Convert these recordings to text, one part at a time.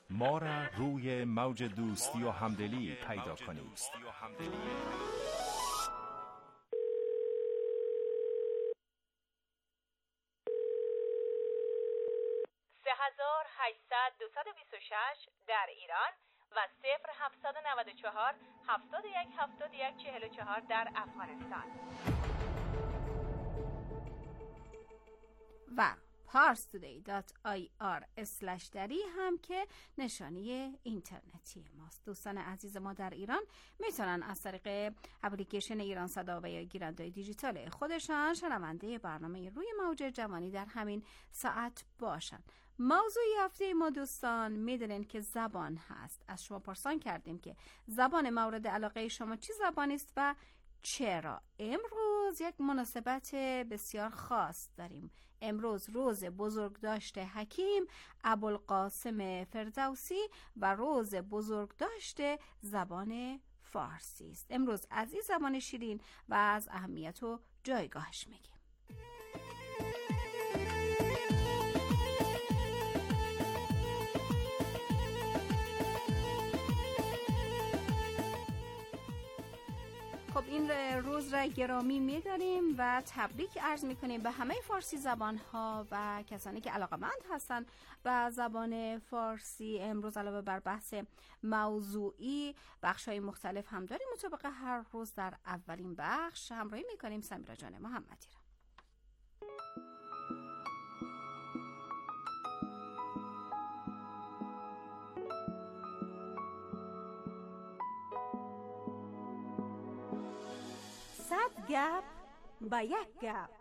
ما را روی موج دوستی و همدلی پیدا کنید. 3800-226 در ایران و 0794-7171-44 در افغانستان و parstoday.ir/dari هم که نشانی اینترنتی ماست. دوستان عزیز ما در ایران میتونن از طریق اپلیکیشن ایران صدا و یا گیرنده دیجیتال خودشان شنونده برنامه روی موج جوانی در همین ساعت باشن. موضوع هفته ما دوستان میدونین که زبان هست. از شما پرسان کردیم که زبان مورد علاقه شما چی زبانی است و چرا؟ امروز یک مناسبت بسیار خاص داریم. امروز روز بزرگداشت حکیم ابوالقاسم فردوسی و روز بزرگداشت زبان فارسی است. امروز از این زبان شیرین و از اهمیت و جایگاهش میگیم. خب این روز را گرامی می‌داریم و تبریک عرض می‌کنیم به همه فارسی زبان‌ها و کسانی که علاقه‌مند هستند به زبان فارسی. امروز علاوه بر بحث موضوعی بخش‌های مختلف هم داریم. مطابق هر روز در اولین بخش همراهی می‌کنیم سمیرا جان محمدی را. صد گپ با یک گپ.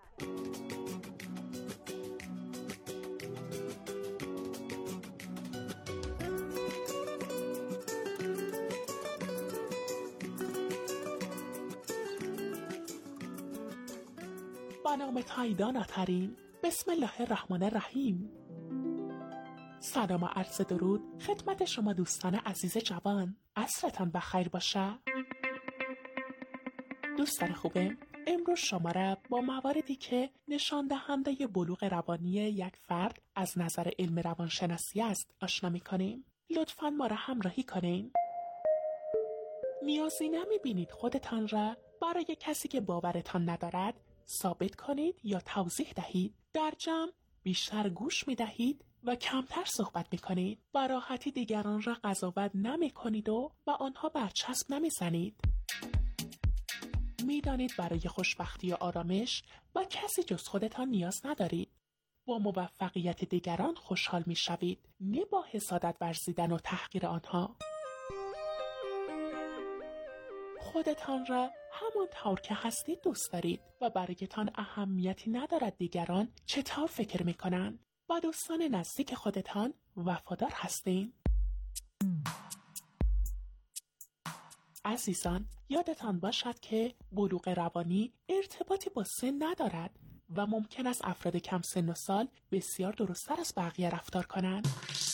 با نام تایدان آفرین. بسم الله الرحمن الرحیم. سلام و عرض درود خدمت شما دوستان عزیز جوان. عصرتان بخیر باشه. دوستان خوبم، امروز شما را با مواردی که نشان دهنده بلوغ روانی یک فرد از نظر علم روانشناسی است آشنا می‌کنیم. لطفاً ما را همراهی کنین. نیازی نمی‌بینید خودتان را برای کسی که باورتان ندارد ثابت کنید یا توضیح دهید. در جمع بیشتر گوش می‌دهید و کمتر صحبت می‌کنید. با راحتی دیگران را قضاوت نمی‌کنید و آنها برچسب نمی‌زنید. میدانید برای خوشبختی و آرامش با کسی جز خودتان نیاز ندارید. با موفقیت دیگران خوشحال میشوید، نه با حسادت ورزیدن و تحقیر آنها. خودتان را همانطور که هستید دوست دارید و برایتان اهمیتی ندارد دیگران چطور فکر میکنند. با دوستان نزدیک خودتان وفادار هستین. عزیزان، یادتان باشد که بلوغ روانی ارتباطی با سن ندارد و ممکن است افراد کم سن و سال بسیار درست‌تر از بقیه رفتار کنند.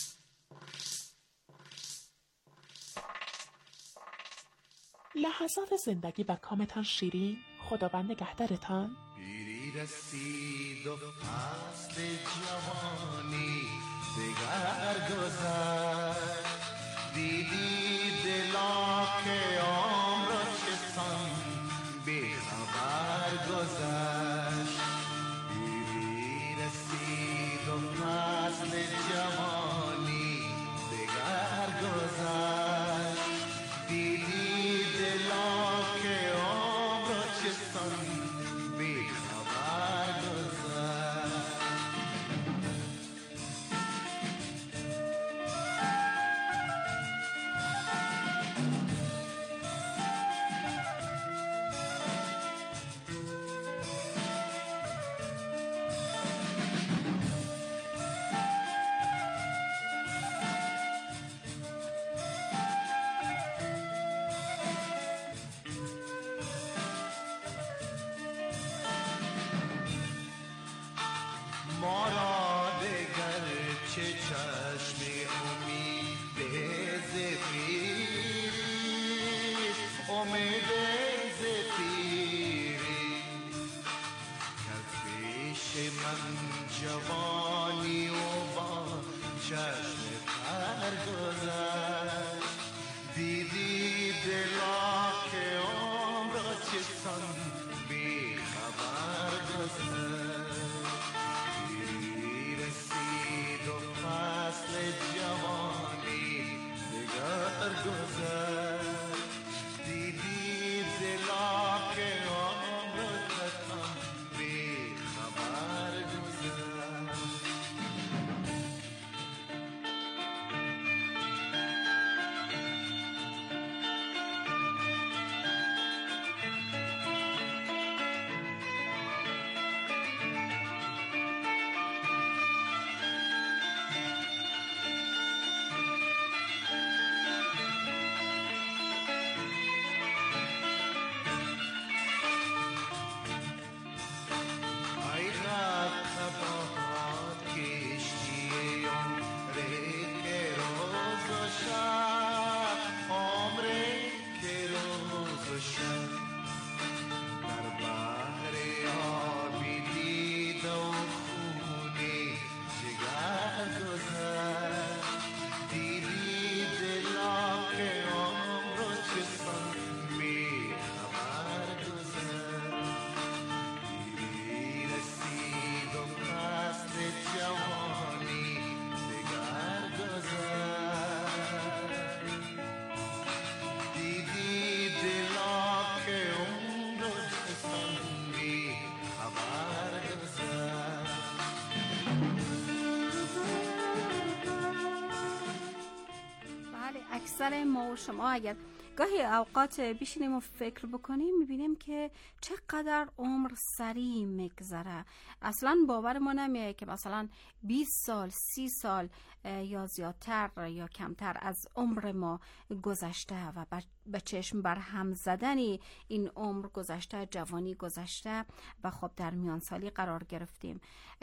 لحظات زندگی و کامتان شیرین. خداوند نگهدارتان. پیری رسید و فصل جوانی دگر گذشت. دیدی دلا که عمر چسان بی خبر گذشت. پیری رسید و فصل جوانی دگر گذشت. دیدی دلا که عمر چسان بی خبر گذشت. ما را دگر چه چشم امید زفیری، امید زفیری که پیش من جوانی و با چشم گذشت دیدی دلا که عمر چه سان بی خبر گذشت دیری رسید و فصل جوانی دگر گذشت دیدی دلا که عمر چه سان بی خبر گذشت اکثر ما و شما اگر گاهی اوقات بشینیم و فکر بکنیم میبینیم که چقدر عمر سریع میگذره. اصلا باور ما نمیاد که مثلا 20 سال 30 سال یا زیادتر یا کمتر از عمر ما گذشته و به چشم بر هم زدنی این عمر گذشته، جوانی گذشته و خب در میان سالی قرار گرفتیم.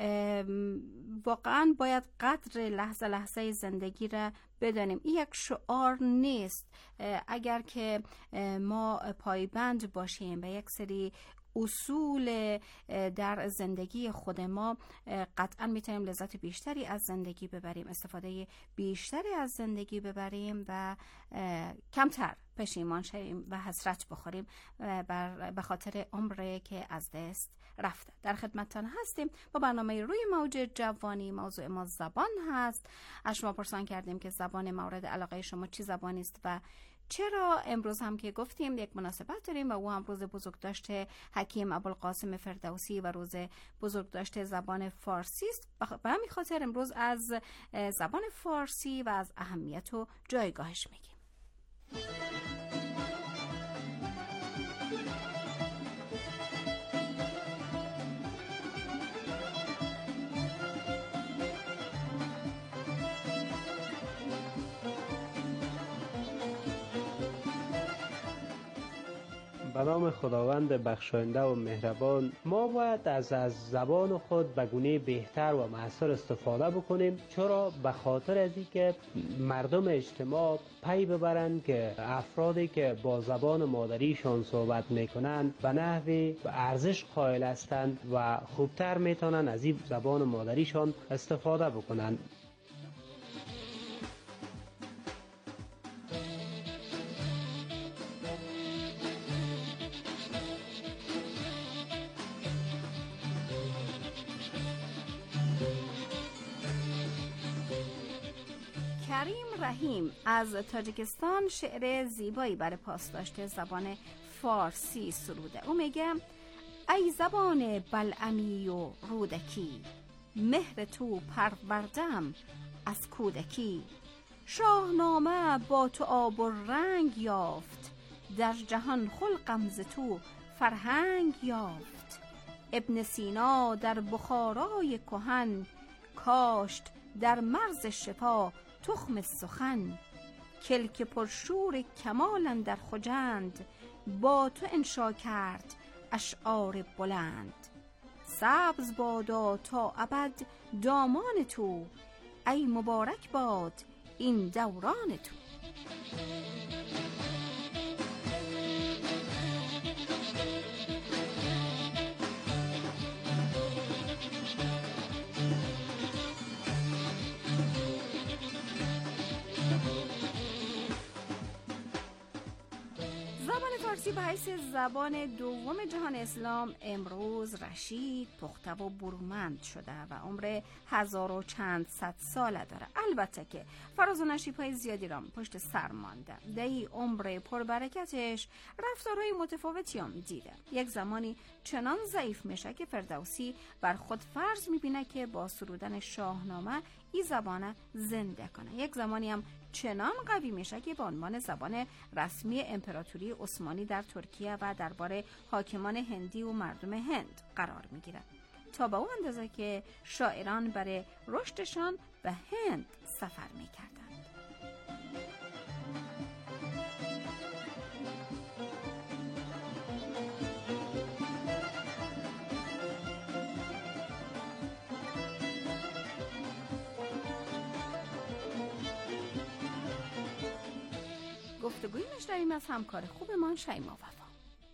واقعا باید قدر لحظه لحظه زندگی را بدانیم. این یک شعار نیست. اگر که ما پایبند باشیم به یک سری اصول در زندگی خود ما، قطعا میتونیم لذت بیشتری از زندگی ببریم، استفاده بیشتری از زندگی ببریم و کمتر پشیمان شویم و حسرت بخوریم به خاطر عمری که از دست رفته. در خدمتتان هستیم با برنامه روی موج جوانی. موضوع ما زبان هست. از شما پرسان کردیم که زبان مورد علاقه شما چی زبانی است و چرا. امروز هم که گفتیم یک مناسبت داریم و او هم روز بزرگداشت حکیم ابوالقاسم فردوسی و روز بزرگداشت زبان فارسی است. به همین خاطر امروز از زبان فارسی و از اهمیت و جایگاهش میگیم. به نام خداوند بخشاینده و مهربان، ما باید از زبان خود به گونه بهتر و مؤثر استفاده بکنیم. چرا؟ به خاطر از اینکه مردم اجتماع پی ببرند که افرادی که با زبان مادریشان صحبت میکنند به نحوی ارزش قائل هستند و خوبتر میتونن از این زبان مادریشان استفاده بکنند. کریم رحیم از تاجیکستان شعر زیبایی برای پاسداشت زبان فارسی سروده. او میگه: ای زبان بلعمی و رودکی، مهر تو پروردم از کودکی. شاهنامه با تو آب و رنگ یافت، در جهان خلقم ز تو فرهنگ یافت. ابن سینا در بخارای کهن، کاشت در مرز شفا تخم سخن. کلک پرشور کمال در خجند، با تو انشا کرد اشعار بلند. سبز بادا تا ابد دامان تو، ای مبارک باد این دوران تو. فارسی به حیث زبان دوم جهان اسلام امروز رشید، پخته و برومند شده و عمر 1000 و چند صد ساله داره. البته که فراز و نشیب‌های زیادی را پشت سر مانده. در این عمر پربرکتش رفتارهای متفاوتی هم دیده. یک زمانی چنان ضعیف میشه که فردوسی بر خود فرض میبینه که با سرودن شاهنامه این زبان زنده کنه. یک زمانی هم چنان قوی میشه که به عنوان زبان رسمی امپراتوری عثمانی در ترکیه و درباره حاکمان هندی و مردم هند قرار میگیره، تا به اون اندازه که شاعران برای رشدشان به هند سفر میکردند. گفتگویی میشنویم از همکار خوبمان شیما وفا.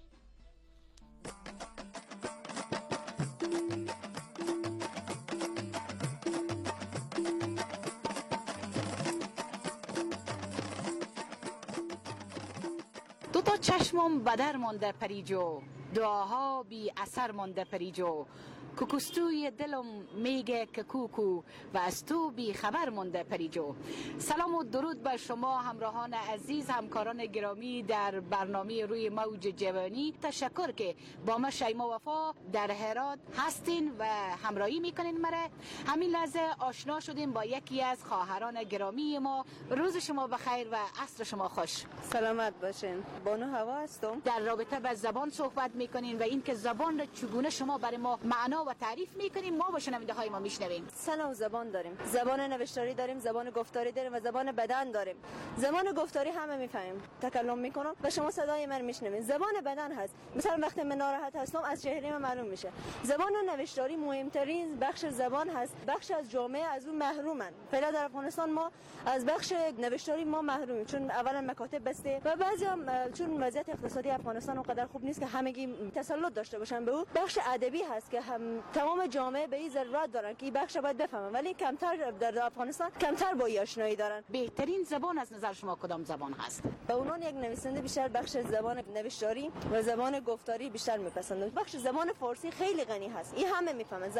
دو تا چشمم بدر مانده پریجو، دعاها بی اثر مانده پریجو، کوکوستوی دلم میگه که کوکو و از تو بی خبر مونده پریجو. سلام و درود به شما همراهان عزیز، همکاران گرامی در برنامه روی موج جوانی. تشکر که با ما شیما وفا در هرات هستین و همراهی میکنین. مرا همین لحظه آشنا شدیم با یکی از خواهران گرامی ما. روز شما بخیر و عصر شما خوش. سلامت باشین. بانو هوا هستم. در رابطه با زبان صحبت میکنین و اینکه زبان را چگونه شما برای ما معنا و تعریف میکنیم، ما با شنونده های ما میشنویم. سه نوع زبان داریم. زبان نوشتاری داریم، زبان گفتاری داریم و زبان بدن داریم. زبان گفتاری همه میفهمیم، تکلم میکنم و شما صدای من میشنوین. زبان بدن هست، مثلا وقتی من ناراحت هستم از چهره من معلوم میشه. زبان نوشتاری مهمترین بخش زبان هست. بخش از جامعه از اون محرومن. فعلا در افغانستان ما از بخش نوشتاری ما محرومیم، چون اولا مکاتب بسته و بعضی هم چون وضعیت اقتصادی افغانستان اونقدر خوب نیست که همگی تسلط داشته باشن به او. بخش ادبی هست که تمام جامعه به این ضرورت دارن که این بخش باید بفهمن، ولی کمتر در افغانستان کمتر با آشنایی دارن. بهترین زبان از نظر شما کدام زبان هست؟ به عنوان یک نویسنده بیشتر بخش زبان نوشتاری و زبان گفتاری بیشتر میپسندم. بخش زبان فارسی خیلی غنی هست، این همه میفهمن.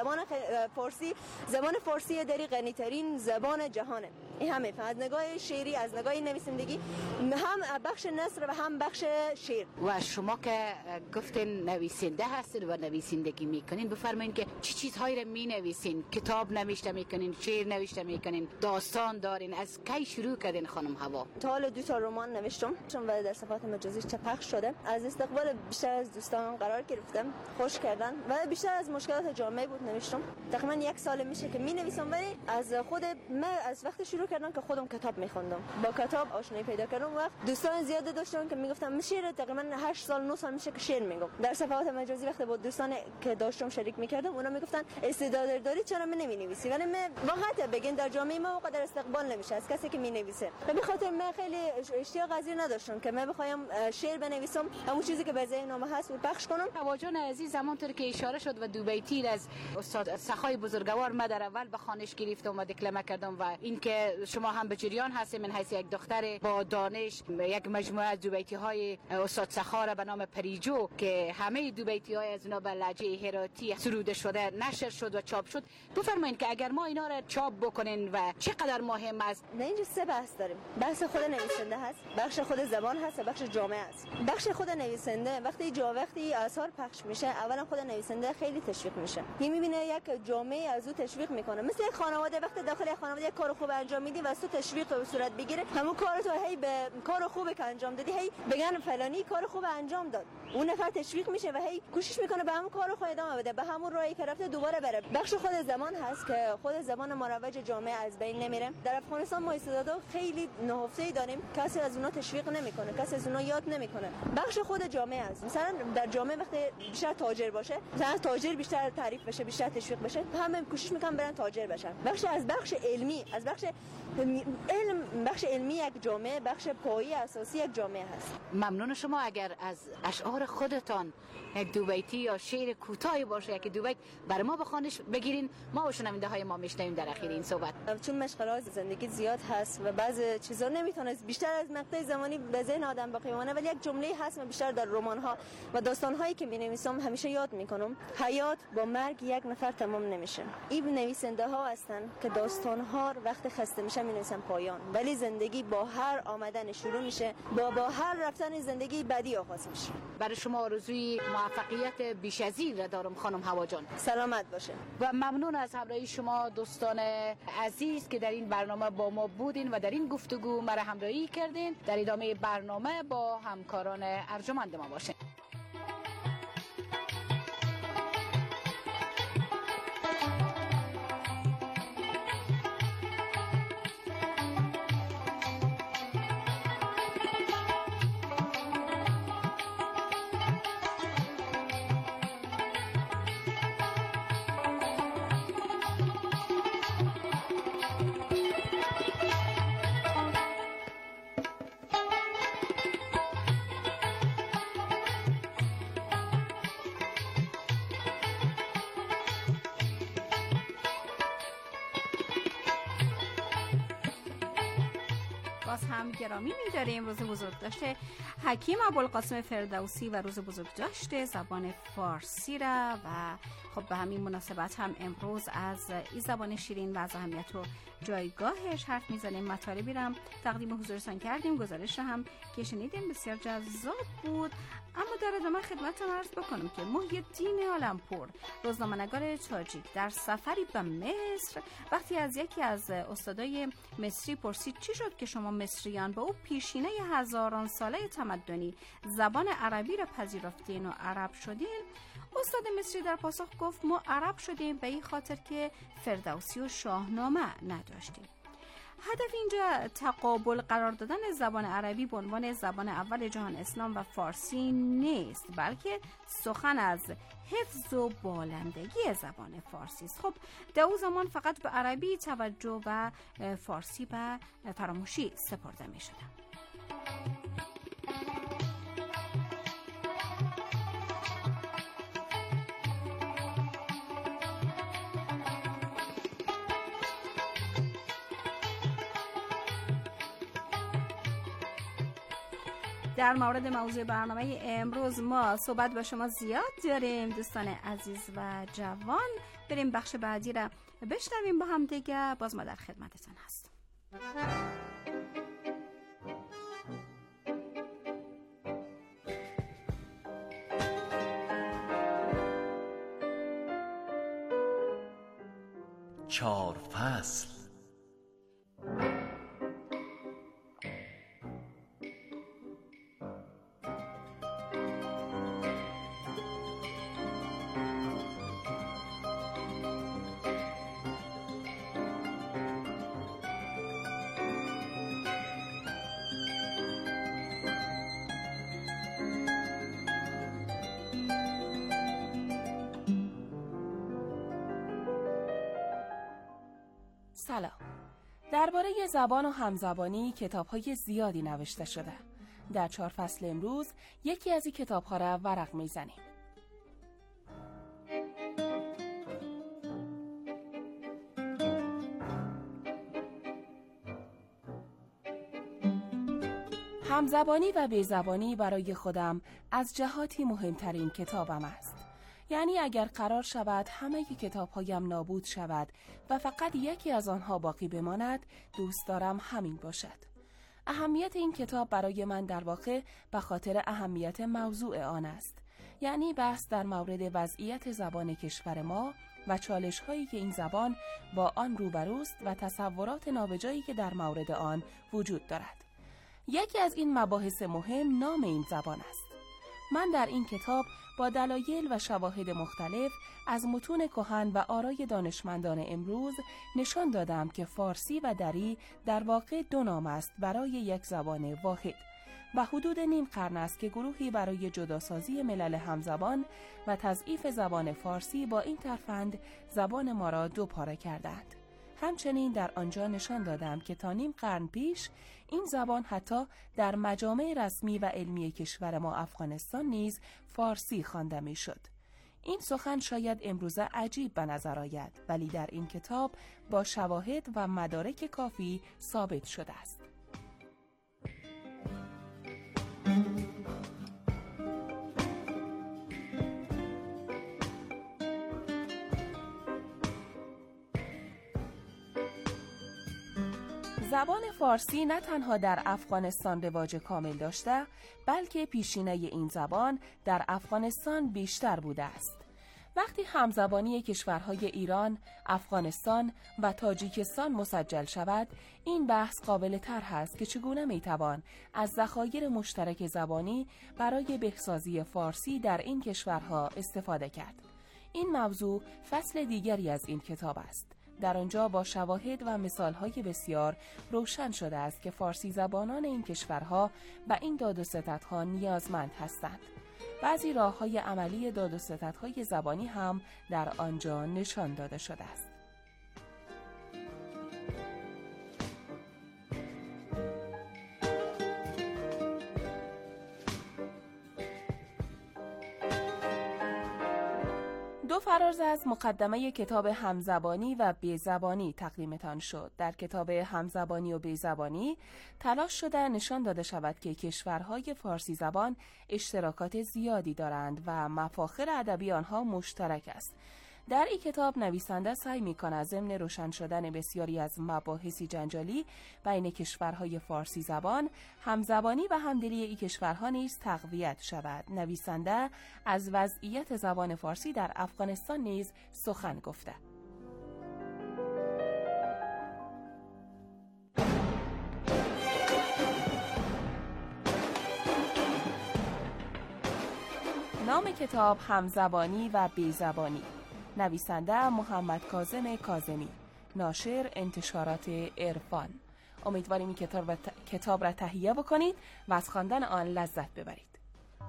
زبان فارسی دری غنی ترین زبان جهانه. این همه از نگاه شعری، از نگاه نویسندگی، هم بخش نثر و هم بخش شعر. و شما که گفتین نویسنده هستید و نویسندگی میکنین، بفرمایید که چه چیزهایی رو مینویسین؟ کتاب نوشته میکنین، شعر نوشته میکنین، داستان دارین؟ از کی شروع کردین خانم هوا؟ تا حالا 2 تا رمان نوشتم چون در صفحات مجازی پخش شده. از استقبال بیشتر از دوستان قرار گرفتم، خوش کردن و بیشتر از مشکلات جامعه بود نوشتم. تقریبا 1 سال میشه که مینویسم، ولی از خود من از وقت شروع کردم که خودم کتاب میخوندم، با کتاب آشنایی پیدا کردم. وقت دوستان زیاد داشتم که میگفتم شعر، تقریبا 8 سال 9 سال میشه که شعر میگم. در صفحات مجازی وقتی با دوستان که داشتم شریک میکردم، اونا میگفتن استعداد داری چرا نمی‌نویسی؟ ولی من واقعا بگین در جامعه ما اونقدر استقبال نمیشه از کسی که مینویسه. و به خاطر من خیلی اشتیاق از این نداشتم که من بخوایم شعر بنویسم، همون چیزی که به ذهنم هست رو پخش کنم. هواجان عزیز، همونطور که اشاره شد و دو بیتی از استاد سخای بزرگوار ما در اول به خوانش گرفتم و دکلمه کردم و اینکه شما هم به جریان هستید من حیث یک دختر با دانش یک مجموعه از دو بیتی های استاد سخا را به نام پریجو که همه دو بیتی های از اینا به لهجه هراتی سروده شده نشر شد و چاپ شد. بفرمایید که اگر ما اینا را چاپ بکنین و چقدر مهم است؟ نه، اینجا 3 بحث داریم. بحث خود نویسنده هست، بخش خود زبان هست و بخش جامعه است. بخش خود نویسنده وقتی اثر پخش میشه، اولا خود نویسنده خیلی تشویق میشه. میبینه یک جامعه از او تشویق میکنه. مثل یک خانواده وقتی داخل یک خانواده یک کار خوب انجام میدی و از تو تشویق به صورت بگیره، همون کار تو هی به کار خوبی که انجام دادی هی بگن فلانی کار خوب انجام داد، اون نفر تشویق میشه و هی کوشش میکنه به همون کارو خود ادامه بده، به همون راهی که رفته دوباره بره. بخش خود زبان هست که خود زبان مروج جامعه از بین نمیره. در افغانستان ما استعدادا خیلی نهفته‌ای داریم، کسی از اونها تشویق نمیکنه، کسی از اونها یاد نمیکنه. بخش خود جامعه است. مثلا در جامعه وقتی بیشتر تاجر باشه، مثلا تاجر بیشتر تعریف بشه، بیشتر تشویق بشه، همه کوشش میکنن برن تاجر بشن. بخش علمی، از بخش علم، بخش علمی یک جامعه بخش پایه‌ای اساسی یک جامعه هست. ممنون شما. اگر از اشعار خودتان یک دو بیتی یا شعر کوتاهی باشه، یک رادیو وک برای ما بخوانش بگیرین، ما و شنونده های ما میشنویم در اخیر این صحبت. چون مشغلات زندگی زیاد هست و بعضی چیزا نمیتونه بیشتر از مقطع زمانی به ذهن آدم باقی بمونه، ولی یک جمله هست من بیشتر در رمان ها و داستان هایی که می‌نویسم همیشه یاد میکنم: حیات با مرگ یک نفر تمام نمیشه. این نویسنده ها هستن که داستان ها وقت خسته میشن مینویسن پایان، ولی زندگی با هر آمدن شروع میشه، با هر رفتن زندگی بعدی آغاز میشه. برای شما آرزوی موفقیت بیش از این را دارم خانم هوا جان. سلامت باشه و ممنون از همراهی شما دوستان عزیز که در این برنامه با ما بودین و در این گفتگو مرا همراهی کردین. در ادامه برنامه با همکاران ارجمند ما باشین. باز هم گرامی می‌داریم روز بزرگداشت حکیم ابوالقاسم فردوسی و روز بزرگداشت زبان فارسی را و خب به همین مناسبت هم امروز از این زبان شیرین و از اهمیت و جایگاهش حرف میزنیم. مطالبی را هم تقدیم حضورتان کردیم، گزارش را هم که شنیدیم بسیار جذاب بود. اما در ادامه خدمتتان عرض بکنم که محی الدین عالمپور، روزنامه‌نگار تاجیک، در سفری به مصر وقتی از یکی از استادای مصری پرسید چی شد که شما مصریان به او پیشینه هزاران ساله تمدنی زبان عربی را پذیرفتین و عرب شدین، استاد مصری در پاسخ گفت ما عرب شدیم به این خاطر که فردوسی و شاهنامه نداشتیم. هدف اینجا تقابل قرار دادن زبان عربی به عنوان زبان اول جهان اسلام و فارسی نیست، بلکه سخن از حفظ و بالندگی زبان فارسی است. خب در اون زمان فقط به عربی توجه و فارسی به فراموشی سپرده می شده. در مورد موضوع برنامه امروز ما صحبت با شما زیاد داریم دوستان عزیز و جوان. بریم بخش بعدی را بشنویم با هم دیگه. باز ما در خدمتتان هستیم. چهار فصل. سلام. درباره زبان و همزبانی کتاب‌های زیادی نوشته شده. در 4 فصل امروز یکی از این کتاب‌ها را ورق می‌زنیم. همزبانی و بیزبانی برای خودم از جهاتی مهمترین کتابم است. یعنی اگر قرار شود همه کتاب‌هایم نابود شود و فقط یکی از آنها باقی بماند، دوست دارم همین باشد. اهمیت این کتاب برای من در واقع به خاطر اهمیت موضوع آن است. یعنی بحث در مورد وضعیت زبان کشور ما و چالش‌هایی که این زبان با آن روبروست و تصورات نابجایی که در مورد آن وجود دارد. یکی از این مباحث مهم نام این زبان است. من در این کتاب با دلایل و شواهد مختلف از متون کهن و آرای دانشمندان امروز نشان دادم که فارسی و دری در واقع 2 نام است برای یک زبان واحد و حدود نیم قرن است که گروهی برای جداسازی ملل همزبان و تضعیف زبان فارسی با این ترفند زبان ما را 2 پاره کردند. همچنین در آنجا نشان دادم که تا نیم قرن پیش این زبان حتی در مجامع رسمی و علمی کشور ما افغانستان نیز فارسی خوانده می‌شد. این سخن شاید امروزه عجیب به نظر آید، ولی در این کتاب با شواهد و مدارک کافی ثابت شده است. زبان فارسی نه تنها در افغانستان رواج کامل داشته، بلکه پیشینه این زبان در افغانستان بیشتر بوده است. وقتی همزبانی کشورهای ایران، افغانستان و تاجیکستان مسجل شود، این بحث قابل طرح است که چگونه میتوان از ذخایر مشترک زبانی برای بهسازی فارسی در این کشورها استفاده کرد. این موضوع فصل دیگری از این کتاب است. در آنجا با شواهد و مثالهای بسیار روشن شده است که فارسی زبانان این کشورها به این داد و ستدها نیازمند هستند. بعضی راه‌های عملی داد و ستدهای زبانی هم در آنجا نشان داده شده است. دو فراز از مقدمه کتاب همزبانی و بیزبانی تقدیمتان شد. در کتاب همزبانی و بیزبانی تلاش شده نشان داده شود که کشورهای فارسی زبان اشتراکات زیادی دارند و مفاخر ادبی آنها مشترک است. در این کتاب نویسنده سعی می‌کند ضمن روشن شدن بسیاری از مباحثی جنجالی بین کشورهای فارسی زبان، همزبانی و همدلی این کشورها نیز تقویت شود. نویسنده از وضعیت زبان فارسی در افغانستان نیز سخن گفته. نام کتاب همزبانی و بیزبانی. نویسنده محمد کاظم کاظمی، ناشر انتشارات عرفان. امیدواریم این کتاب را تهیه بکنید و از خواندن آن لذت ببرید.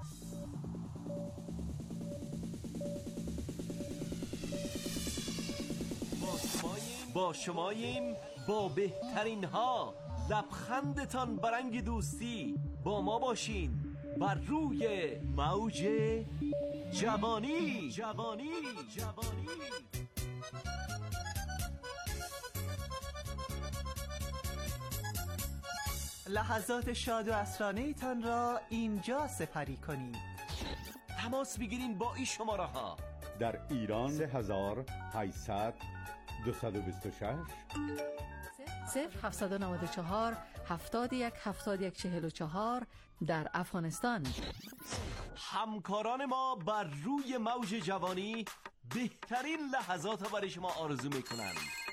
با شماییم با بهترین ها، لبخندتان برنگ دوستی. با ما باشین بر روی موج جوانی. لحظات شاد و عصرانه تان را اینجا سپری کنید. تماس بگیرین با این شماره ها: در ایران 3800 226 0794 71 71 44. در افغانستان همکاران ما بر روی موج جوانی بهترین لحظات را برای شما آرزو میکنند.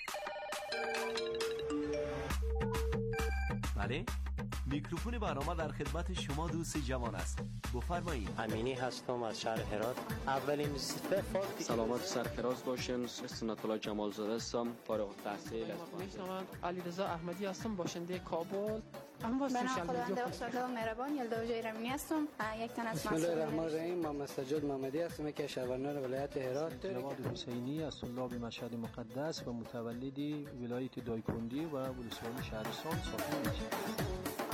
بله، میکروفون برنامه در خدمت شما دوست جوان است. بفرمایید. امینی هستم از شهر هرات. اولین صفات سلامت و سرفراز باشین. سنت الله جمال زاده هستم، فارغ التحصیل از علیرضا احمدی هستم، باشنده کابل. من خداوند بخشنده و مهربان یلدا جای رمینی هستم، یک تن از بسم الله الرحمن الرحیم. محمد سجاد محمدی هستم که شهروندان ولایت هرات. جواد حسینی از طلاب مشهد مقدس و متولد ولایت دایکندی و ولسوالی شهرستان ساکن میشم.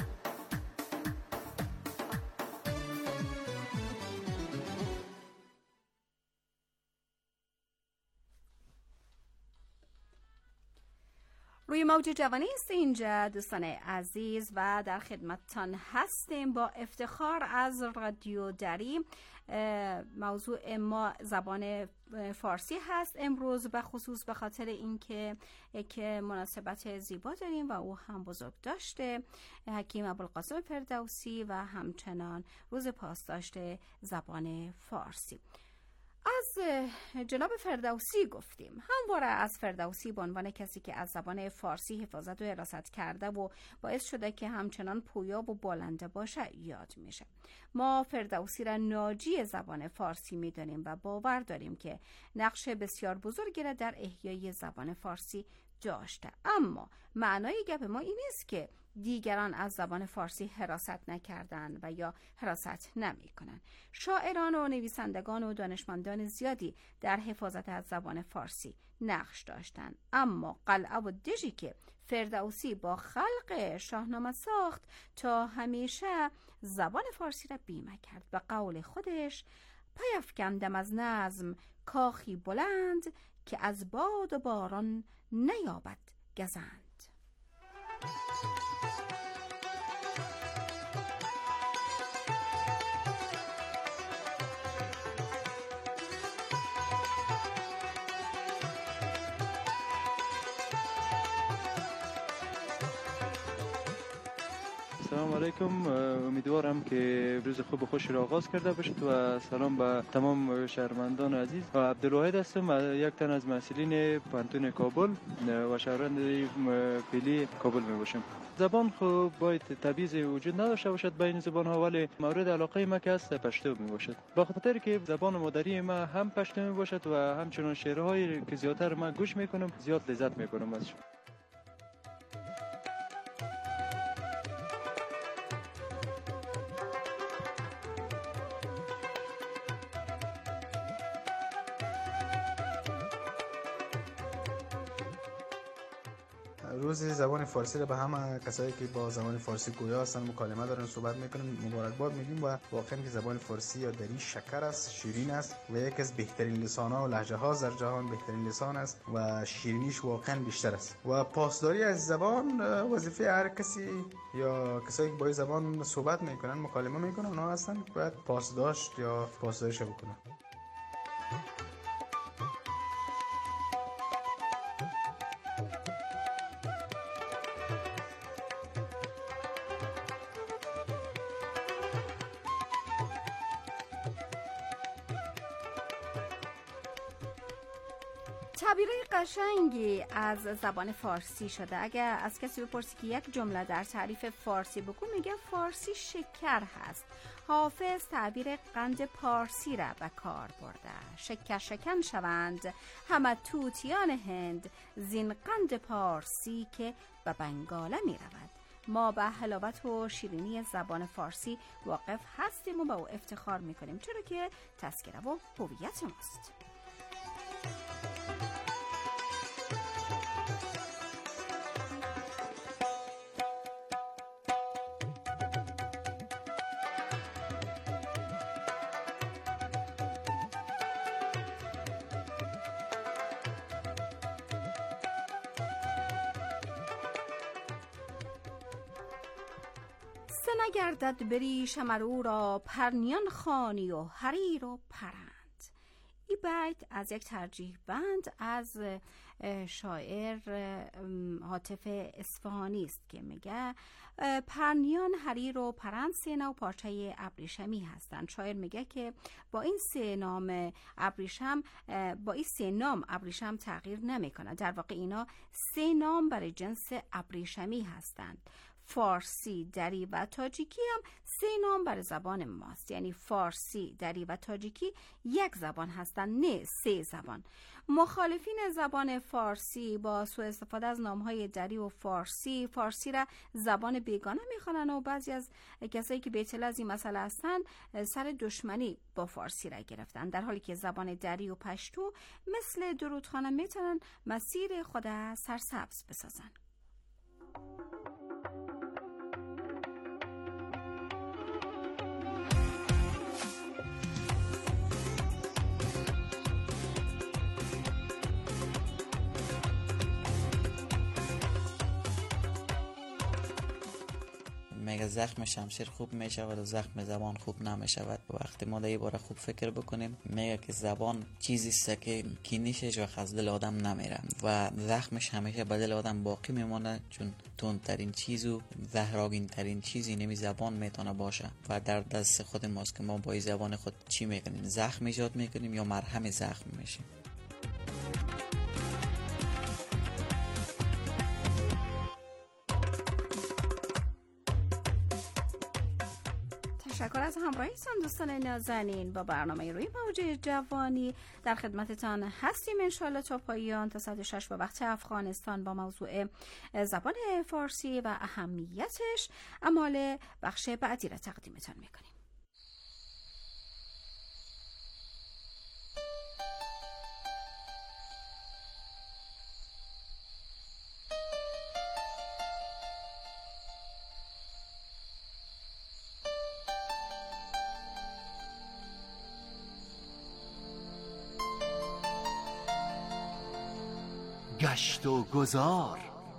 روی موج جوانی است اینجا دوستان عزیز و در خدمتتان هستیم با افتخار از رادیو دری. موضوع ما زبان فارسی هست امروز، به خصوص به خاطر اینکه یک مناسبت زیبا داریم و او هم بزرگ داشته، حکیم ابوالقاسم فردوسی و همچنان روز پاسداشت زبان فارسی. از جناب فردوسی گفتیم، همواره از فردوسی به عنوان کسی که از زبان فارسی حفاظت و حراست کرده و باعث شده که همچنان پویا و بلنده باشه یاد میشه. ما فردوسی را ناجی زبان فارسی میدانیم و باور داریم که نقش بسیار بزرگی را در احیای زبان فارسی داشته. اما معنای گپ ما این نیست که دیگران از زبان فارسی حراست نکردند و یا حراست نمی کنند. شاعران و نویسندگان و دانشمندان زیادی در حفاظت از زبان فارسی نقش داشتند، اما قلعه و دژی که فردوسی با خلق شاهنامه ساخت تا همیشه زبان فارسی را بیمه کرد. به قول خودش پیفکندم از نظم کاخی بلند، که از باد و باران نیابد گزند. سلام علیکم، امیدوارم که روز خوب و خوش را آغاز کرده باشید و سلام به تمام شهروندان عزیز. عبدالواحد هستم، یک تن از مسئولین پانتون کابل و شهروند فعلی کابل می باشم. زبان خب باید تبعیض وجود نداشته باشد بین زبان ها، ولی مورد علاقه ما که است پشتو می باشد، به خاطر که زبان مادری ما هم پشتو می باشد و همچنان شعرهایی که زیادتر ما گوش می کنم زیاد لذت می کنم ازش. روز زبان فارسی را به همه کسایی که با زبان فارسی گویا هستن مکالمه دارن صحبت میکنن مبارکباد میگیم و واقعا که زبان فارسی یا دری شکر است، شیرین است و یکی از بهترین لسان‌ها و لهجه‌ها در جهان بهترین لسان است و شیرینیش واقعا بیشتر است و پاسداری از زبان وظیفه هر کسی یا کسایی که با زبان صحبت میکنن مکالمه میکنن اونها هستن که باید پاسداشت یا پاسداریش بکنن. تعبیرهای قشنگی از زبان فارسی شده. اگر از کسی بپرسی که یک جمله در تعریف فارسی بگو، میگه فارسی شکر هست. حافظ تعبیر قند پارسی را به کار برده. شکر شکن شوند همه توتیان هند، زین قند پارسی که به بنگاله می رود. ما به حلاوت و شیرینی زبان فارسی واقف هستیم و به او افتخار میکنیم، چرا که تذکره و هویت ماست. نگردد بریشم او را پرنیان خانی و حریر و پرند. این بیت از یک ترجیح بند از شاعر عاطف اصفهانی است که میگه پرنیان، حریر و پرند سه نوع پارچه ابریشمی هستند. شاعر میگه که با این سه نام ابریشم تغییر نمیکنه. در واقع اینا سه نام برای جنس ابریشمی هستند. فارسی، دری و تاجیکی هم سه نام برای زبان ماست، یعنی فارسی، دری و تاجیکی یک زبان هستند، نه سه زبان. مخالفین زبان فارسی با سوء استفاده از نامهای دری و فارسی را زبان بیگانه میخوانند و بعضی از کسایی که به اطلاع از این مسئله هستند سر دشمنی با فارسی را گرفتن، در حالی که زبان دری و پشتو مثل درودخانه میتونن مسیر خود سرسبز بسازن. میگه زخم شمشیر خوب میشود و زخم زبان خوب نمیشود. وقتی ما در باره خوب فکر بکنیم، میگه که زبان چیزی است که کینشش و از دل آدم نمیره و زخمش همیشه به دل آدم باقی میمونه، چون تندترین چیز و زهراگین ترین چیزی نمی زبان میتونه باشه و در دست خود ماست که ما با زبان خود چی میکنیم، زخم ایجاد میکنیم یا مرهم زخم میشیم. تشکر از همراهیتان دوستان نازنین. با برنامه روی موج جوانی در خدمتتان هستیم انشالله تا پایان، تا ساعت 6 به وقت افغانستان با موضوع زبان فارسی و اهمیتش. اعمال بخش بعدی را تقدیمتان میکنیم. گشت و گذار.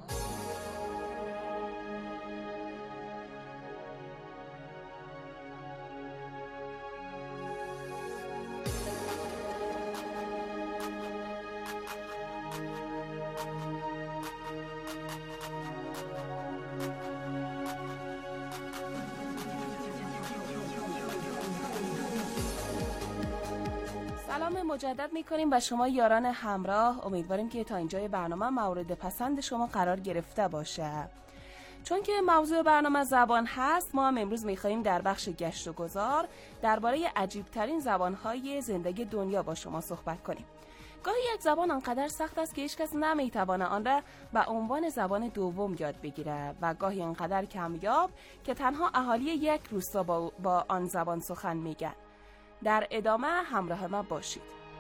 سلام مجدد میکنیم و شما یاران همراه. امیدواریم که تا اینجای برنامه مورد پسند شما قرار گرفته باشه. چون که موضوع برنامه زبان هست، ما هم امروز میخواییم در بخش گشت و گذار درباره عجیبترین زبانهای زندگی دنیا با شما صحبت کنیم. گاهی یک زبان آنقدر سخت است که هیچ کس نمیتواند آن را به عنوان زبان دوم یاد بگیره و گاهی آنقدر کمیاب که تنها اهالی یک روستا با آن زبان سخن میگن. در ادامه همراه ما باشید.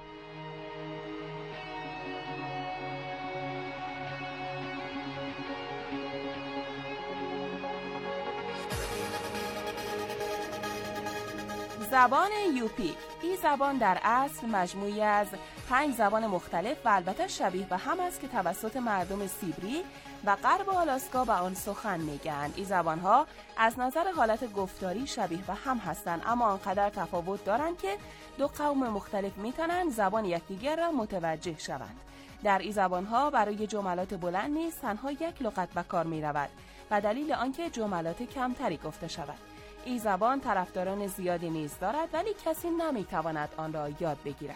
زبان یوپی. این زبان در اصل مجموعی از 5 زبان مختلف و البته شبیه به هم است که توسط مردم سیبری و غرب آلاسکا به آن سخن میگن. این زبانها از نظر حالت گفتاری شبیه به هم هستند، اما آنقدر تفاوت دارند که دو قوم مختلف میتونن زبان یکدیگر را متوجه شوند. در این زبانها برای جملات بلند نیز تنها یک لغت به کار میرود و دلیل آنکه جملات کمتری گفته شود. این زبان طرفداران زیادی نیز دارد، ولی کسی نمیتواند آن را یاد بگیرد.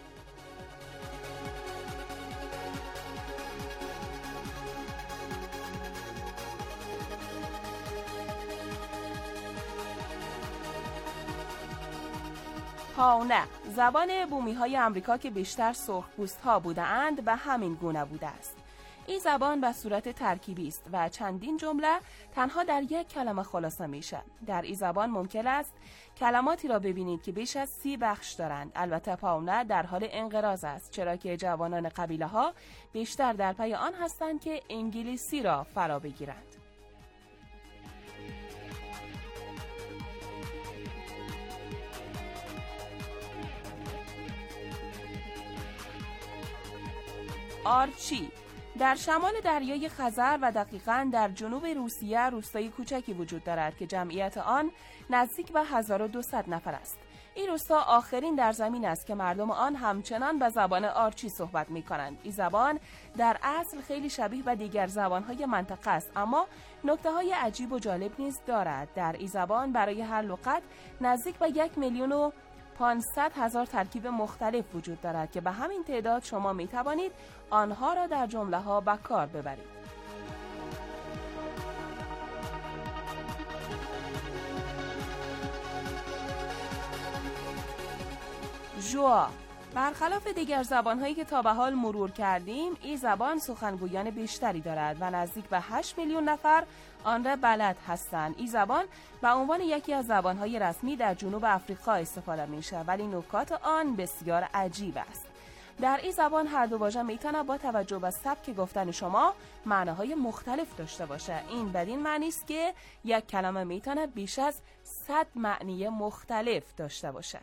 پاونه. زبان بومی‌های آمریکا که بیشتر سرخپوست‌ها بودند به همین گونه بوده است. این زبان به صورت ترکیبی است و چندین جمله تنها در یک کلمه خلاصه میشه. در این زبان ممکن است کلماتی را ببینید که بیش از 30 بخش دارند. البته پاونه در حال انقراض است، چرا که جوانان قبیله ها بیشتر در پی آن هستند که انگلیسی را فرا بگیرند. آرچی. در شمال دریای خزر و دقیقاً در جنوب روسیه روستایی کوچکی وجود دارد که جمعیت آن نزدیک به 1200 نفر است. این روستا آخرین در زمین است که مردم آن همچنان به زبان آرچی صحبت می کنند. این زبان در اصل خیلی شبیه به دیگر زبانهای منطقه است، اما نکته‌های عجیب و جالب نیز دارد. در این زبان برای هر لغت نزدیک به 1,500,000 ترکیب مختلف وجود دارد که به همین تعداد شما می توانید آنها را در جمله ها به کار ببرید. ژوا. برخلاف دیگر زبان‌هایی که تا به حال مرور کردیم، این زبان سخنگویان بیشتری دارد و نزدیک به 8 میلیون نفر آن را بلد هستند. این زبان به عنوان یکی از زبان‌های رسمی در جنوب آفریقا استفاده میشه، ولی نکات آن بسیار عجیب است. در این زبان هر دو واژه میتونه با توجه به سبک گفتن شما معناهای مختلف داشته باشه. این بدین معنی است که یک کلمه میتونه بیش از 100 معنی مختلف داشته باشه.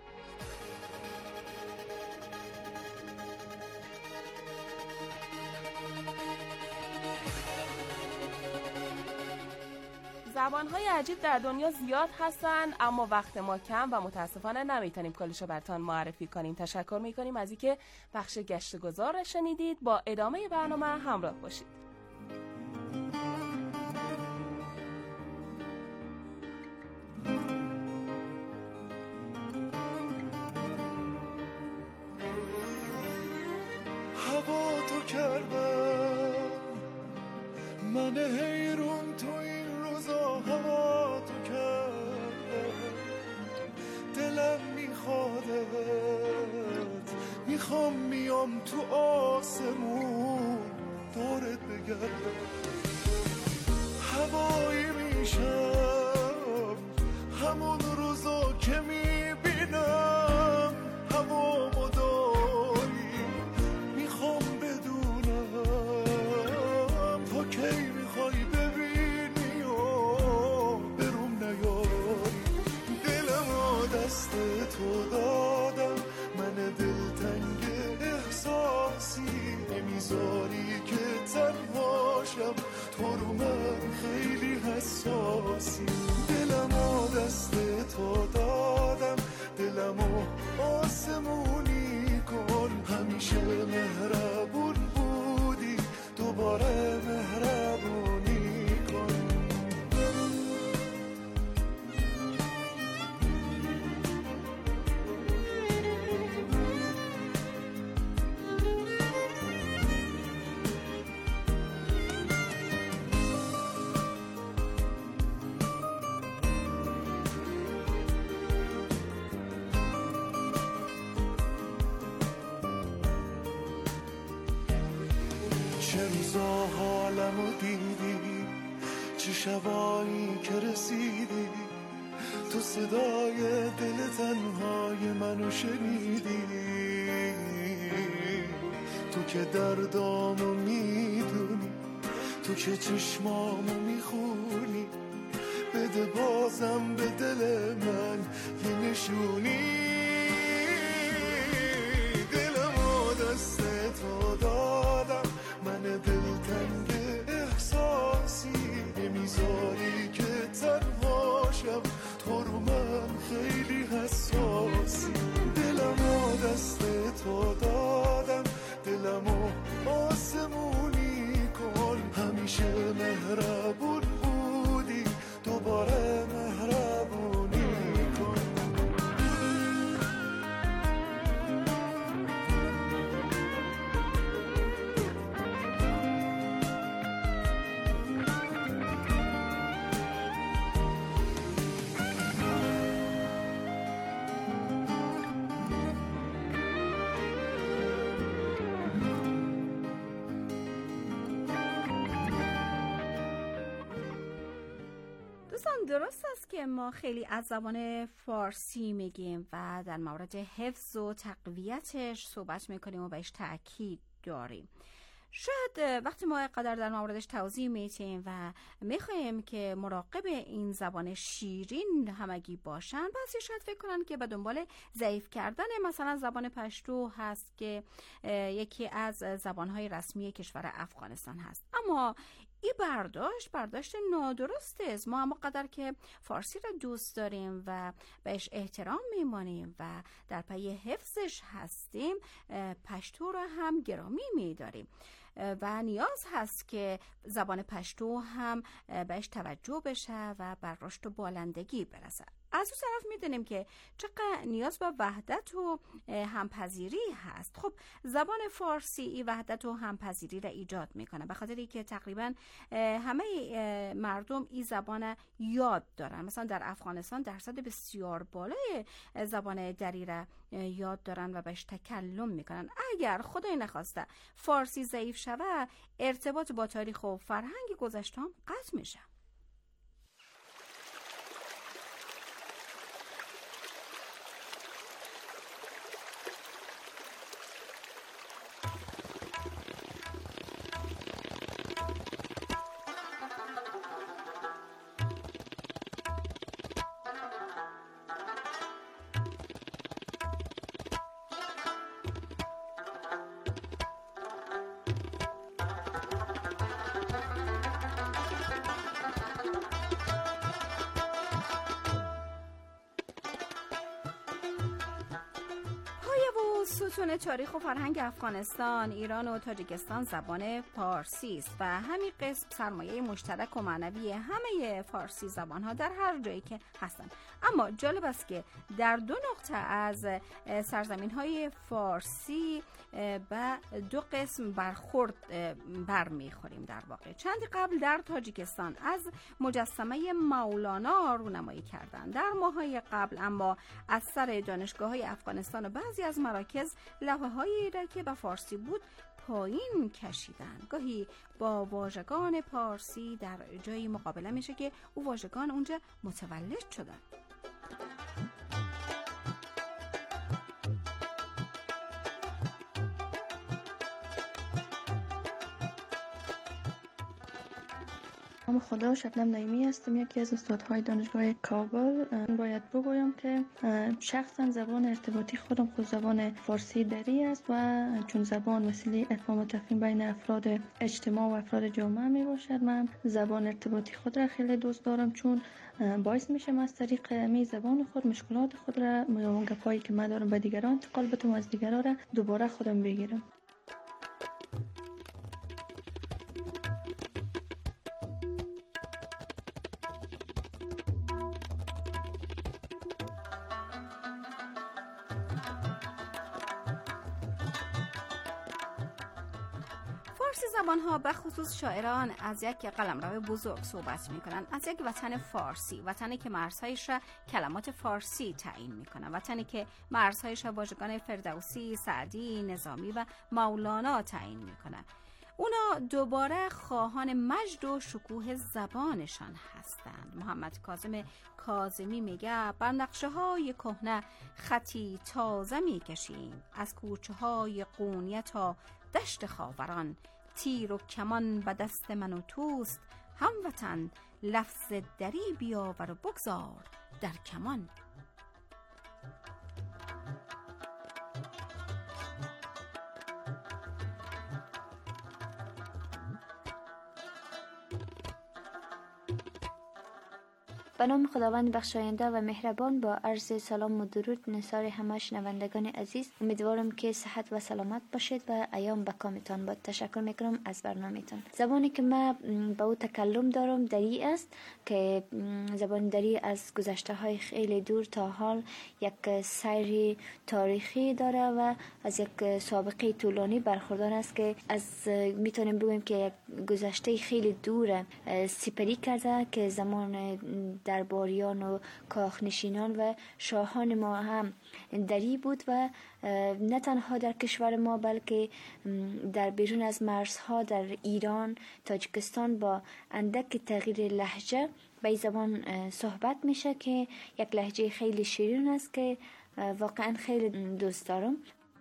زبان‌های عجیب در دنیا زیاد هستن، اما وقت ما کم و متاسفانه نمیتونیم کلشو براتون معرفی کنیم. تشکر میکنیم از اینکه بخش گشت و گذار را شنیدید. با ادامه برنامه همراه باشید. هوا تو کردم من حیرون، تو این روزا هوا تو کردم، دلم میخوادت، میخوام میام تو آسمون دورت بگردم، هوایی میشم همون روزا که میبینم هوا مداری، میخوام بدونم تو کی میخوای ببینی و بروم نیاری، دلم دست تو دادم، من دلتنگ احساسی نمیذاری حساسی. دلمو دست تو دادم، دلمو آسمونی کن. همیشه مهربون بودی، دوباره مهربونی کن. چه روزا حالمو دیدی، چه شبایی که رسیدی، تو صدای دل تنهای منو شنیدی. تو که دردامو میدونی، تو که چشمامو میخونی، بده بازم به دل من یه نشونی. دلمو دست تو دادم، من دلتنگ احساسی. نمیذاری که تنهاشم، تو رو من خیلی حساسی. دلمو دست تو دادم، دلمو آسمونی کن. همیشه مهربون بودی، دوباره مهربونی کن. دوستان درست است که ما خیلی از زبان فارسی میگیم و در مورد حفظ و تقویتش صحبت میکنیم و بهش تأکید داریم. شاید وقتی ما اینقدر در موردش توضیح میتیم و میخوایم که مراقب این زبان شیرین همگی باشن، بعضی شاید فکر کنن که به دنبال ضعیف کردن مثلا زبان پشتو هست که یکی از زبانهای رسمی کشور افغانستان هست. اما این برداشت نادرسته است. ما همانقدر که فارسی را دوست داریم و بهش احترام میمانیم و در پی حفظش هستیم، پشتو را هم گرامی میداریم و نیاز هست که زبان پشتو هم بهش توجه بشه و بر رشد و بالندگی برسه. از اون طرف میدونیم که چقدر نیاز به وحدت و همپذیری هست. خب زبان فارسی این وحدت و همپذیری را ایجاد میکنه، به خاطری که تقریبا همه مردم این زبان یاد دارن. مثلا در افغانستان درصد بسیار بالای زبان دری را یاد دارن و بهش تکلم میکنن. اگر خدای نخواسته فارسی ضعیف شوه، ارتباط با تاریخ و فرهنگ گذشته هم قطع میشه. ستون تاریخ و فرهنگ افغانستان، ایران و تاجیکستان زبان فارسی است و همین قسم سرمایه مشترک و معنوی همه فارسی زبان‌ها در هر جایی که هستند. اما جالب است که در دو نقطه از سرزمین‌های فارسی به دو قسم برخورد برمیخوریم. در واقع چندی قبل در تاجیکستان از مجسمه مولانا رونمایی کردند. در ماه‌های قبل اما از سر دانشگاه‌های افغانستان و بعضی از مراکز لوحه‌هایی را که به فارسی بود پایین کشیدن. گاهی با واژگان پارسی در جایی مقابله میشه که او واژگان اونجا متولد شدن. نام خدا شبنم نعیمی هستم، یکی از استادهای دانشگاه کابل. باید بگویم که شخصا زبان ارتباطی خودم خود زبان فارسی دری است و چون زبان وسیله افهام و تفهیم بین افراد اجتماع و افراد جامعه می باشد، من زبان ارتباطی خود را خیلی دوست دارم، چون باعث میشه از طریق می زبان خود مشکلات خود را یا گپایی که من دارم به دیگران انتقال بدم و از دیگران را دوباره خودم بگیرم. فارسی زبان‌ها به خصوص شاعران از یک قلمرو بزرگ صحبت می‌کنند، از یک وطن فارسی، وطنی که مرزهایش را کلمات فارسی تعیین می‌کنند، وطنی که مرزهایش را واژگان فردوسی، سعدی، نظامی و مولانا تعیین می‌کنند. اونا دوباره خواهان مجد و شکوه زبانشان هستند. محمد کاظم کاظمی میگه بر نقشه‌های کهنه خطی تازه می‌کشیم، از کوچه‌های قونیه تا دشت خاوران، تیر و کمان به دست من و توست، هموطن لفظ دری بیاور و بگذار در کمان. به نام خداوند بخشاینده و مهربان، با عرض سلام و درود نثار همه شنوندگان عزیز، امیدوارم که صحت و سلامت باشید و ایام به کامتان باد. تشکر میکنم از برنامه‌تان. زبانی که من به او تکلم دارم دری است که زبان دری از گذشته های خیلی دور تا حال یک سیر تاریخی داره و از یک سابقه طولانی برخوردار است که از میتونیم بگوییم که یک گذشته خیلی دور سپری کرده که زمان درباریان و کاخنشینان و شاهان ما هم دری بود و نه تنها در کشور ما بلکه در بیرون از مرزها در ایران، تاجیکستان با اندک تغییر لهجه به زبان صحبت میشه که یک لهجه خیلی شیرین است که واقعا خیلی دوست دارم.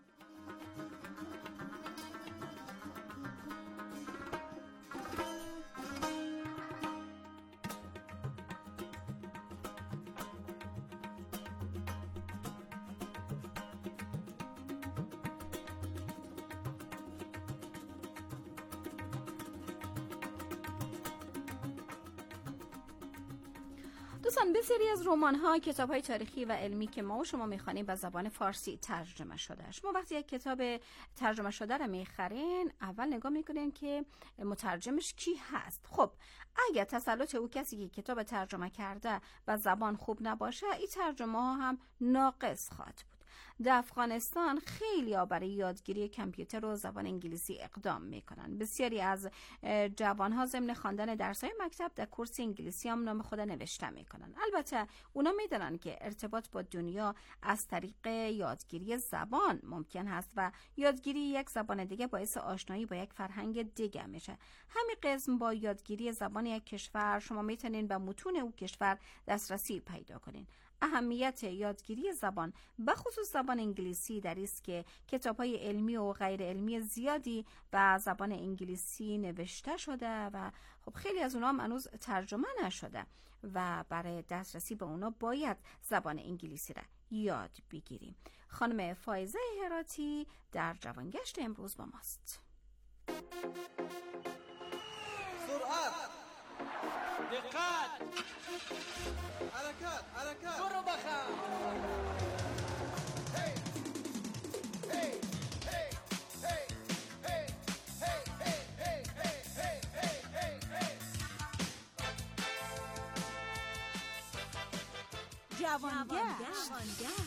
دوستان، بسیاری از رمان‌ها، کتاب‌های تاریخی و علمی که ما و شما می‌خوانیم به زبان فارسی ترجمه شده. شما وقتی یک کتاب ترجمه شده رو می‌خرین، اول نگاه می‌کنین که مترجمش کی هست. خب اگه تسلط او کسی که کتاب ترجمه کرده و زبان خوب نباشه، این ترجمه ها هم ناقص خواهد بود. در افغانستان خیلی ها برای یادگیری کامپیوتر و زبان انگلیسی اقدام میکنن. بسیاری از جوان ها ضمن خواندن درس‌های مکتب در کورس انگلیسی هم نام خود نوشته میکنن. البته اونا میدونن که ارتباط با دنیا از طریق یادگیری زبان ممکن هست و یادگیری یک زبان دیگه باعث آشنایی با یک فرهنگ دیگه میشه. همین قسم با یادگیری زبان یک کشور شما میتونین به متون او کشور دسترسی پیدا کنین. اهمیت یادگیری زبان به خصوص زبان انگلیسی در است که کتاب‌های علمی و غیر علمی زیادی به زبان انگلیسی نوشته شده و خب خیلی از اونها هم هنوز ترجمه نشده و برای دسترسی به اونها باید زبان انگلیسی را یاد بگیریم. خانم فائزه هراتی در جوانگشت امروز با ماست. سرعت، دقت، حرکت، برو بخم. جوانگشت.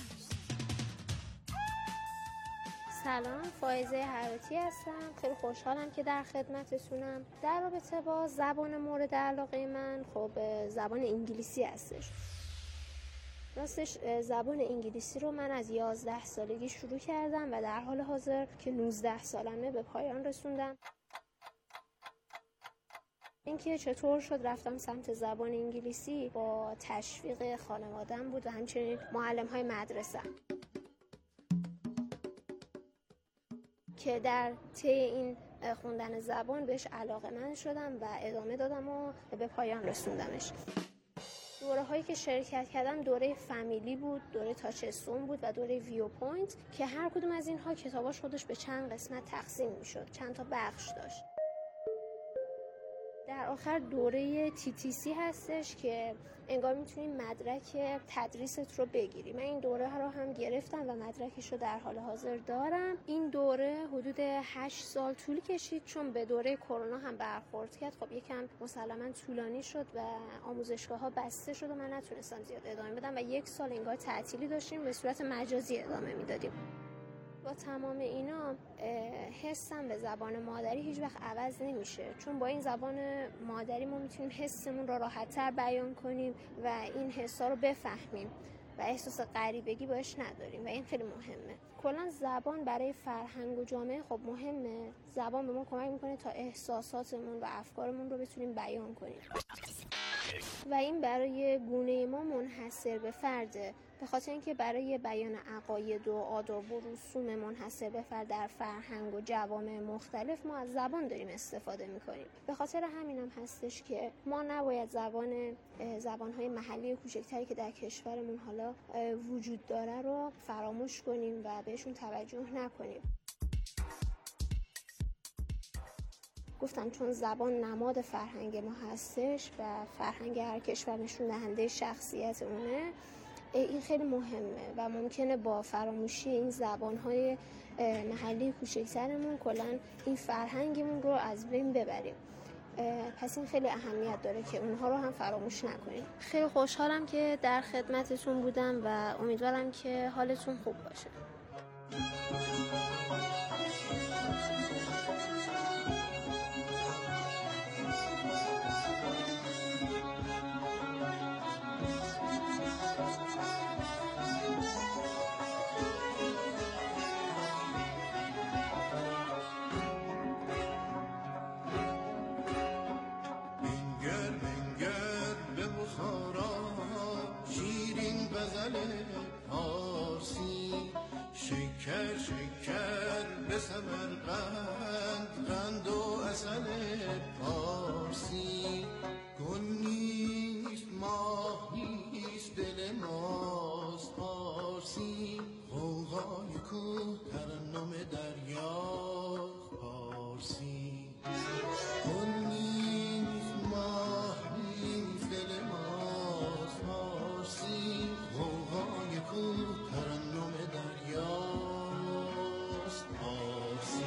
سلام، فائزه هراتی هستم. خیلی خوشحالم که در خدمتتونم. در رابطه با زبان مورد علاقه من خب زبان انگلیسی هستش. راستش زبان انگلیسی رو من از 11 سالگی شروع کردم و در حال حاضر که 19 سالمه به پایان رسوندم. اینکه چطور شد رفتم سمت زبان انگلیسی با تشویق خانواده‌ام بود و همچنین معلم‌های مدرسه که در طی این خوندن زبان بهش علاقه‌مند شدم و ادامه دادم و به پایان رسوندمش. دوره هایی که شرکت کردم دوره فامیلی بود، دوره تاچستون بود و دوره ویو پوینت که هر کدوم از اینها کتاباش خودش به چند قسمت تقسیم میشد، چند تا بخش داشت. در آخر دوره TTC هستش که انگار میتونی مدرک تدریست رو بگیری. من این دوره ها رو هم گرفتم و مدرکش رو در حال حاضر دارم. این دوره حدود 8 سال طول کشید چون به دوره کرونا هم برخورد کرد. خب یکم مسلماً طولانی شد و آموزشگاه ها بسته شد و من نتونستم زیاد ادامه بدم و 1 سال انگار تعطیلی داشتیم، به صورت مجازی ادامه میدادیم. با تمام اینا حسم به زبان مادری هیچ وقت عوض نمیشه، چون با این زبان مادری ما میتونیم حسمون رو راحت‌تر بیان کنیم و این حسا رو بفهمیم و احساس غریبگی باش نداریم و این خیلی مهمه. کلا زبان برای فرهنگ و جامعه خب مهمه. زبان به ما کمک میکنه تا احساساتمون و افکارمون رو بتونیم بیان کنیم و این برای گونه ما منحصر به فرده، به خاطر اینکه برای بیان عقاید و آداب و رسوم منحصر به فرد در فرهنگ و جوامع مختلف ما از زبان داریم استفاده میکنیم. به خاطر همینم هستش که ما نباید زبانهای محلی کوچکتری که در کشورمون حالا وجود داره رو فراموش کنیم و بهشون توجه نکنیم. گفتم چون زبان نماد فرهنگ ما هستش و فرهنگ هر کشور نشون دهنده شخصیت اونه، این خیلی مهمه و ممکنه با فراموشی این زبانهای محلی کوچکترمون کلا این فرهنگمون رو از بین ببریم. پس این خیلی اهمیت داره که اونها رو هم فراموش نکنیم. خیلی خوشحالم که در خدمتتون بودم و امیدوارم که حالتون خوب باشه. شکر شکر به سمرقند، قند و عسل پارسی. گل نیست ماه نیست دل ماست پارسی. غوغای کوه ترنم دریاست پارسی. گل نیست ماه نیست دل ماست پارسی. غوغای کوه ترنم دریاست پارسی.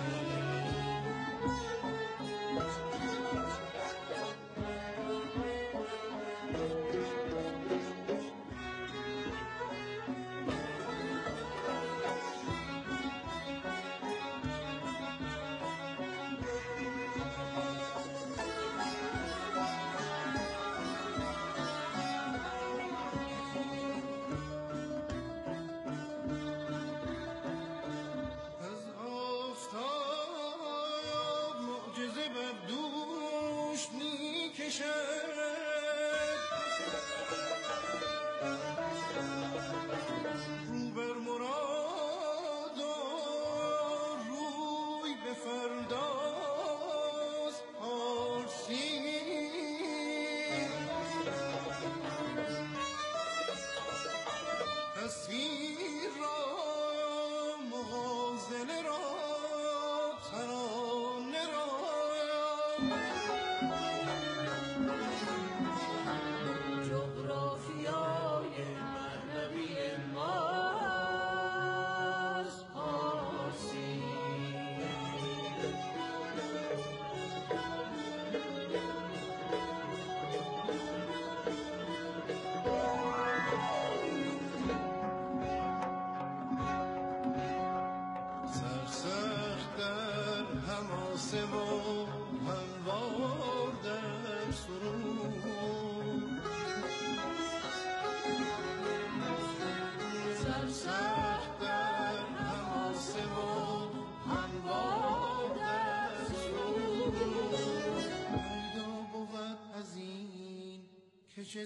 چه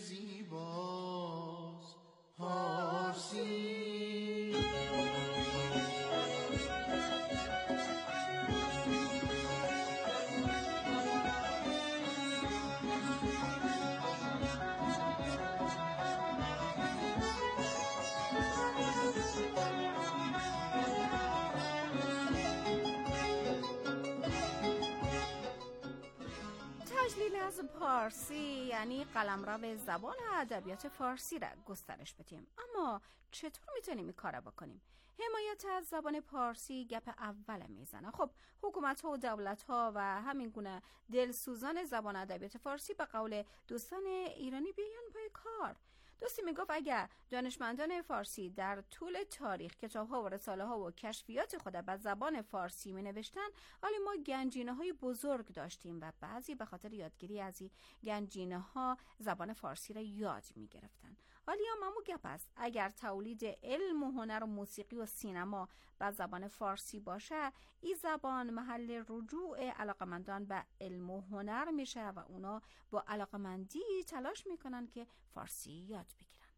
زیباست پارسی. فارسی یعنی قلمرو زبان و ادبیات فارسی را گسترش بدیم. اما چطور میتونیم این کارا بکنیم؟ حمایت از زبان فارسی گپ اول میزنه. خب حکومت ها و دولت ها و همین گونه دلسوزان زبان ادبیات فارسی به قول دوستان ایرانی بیان پای کار. دوستی میگفت اگر دانشمندان فارسی در طول تاریخ کتاب‌ها و رساله‌ها و کشفیات خود به زبان فارسی می‌نوشتن، حالا ما گنجینه‌های بزرگ داشتیم و بعضی به خاطر یادگیری از این گنجینه‌ها زبان فارسی را یاد می‌گرفتن. حالا معمول گپ است اگر تولید علم و هنر و موسیقی و سینما به زبان فارسی باشه، این زبان محل رجوع علاقمندان به علم و هنر میشه و اونا با علاقمندی تلاش میکنن که فارسی یاد بگیرن.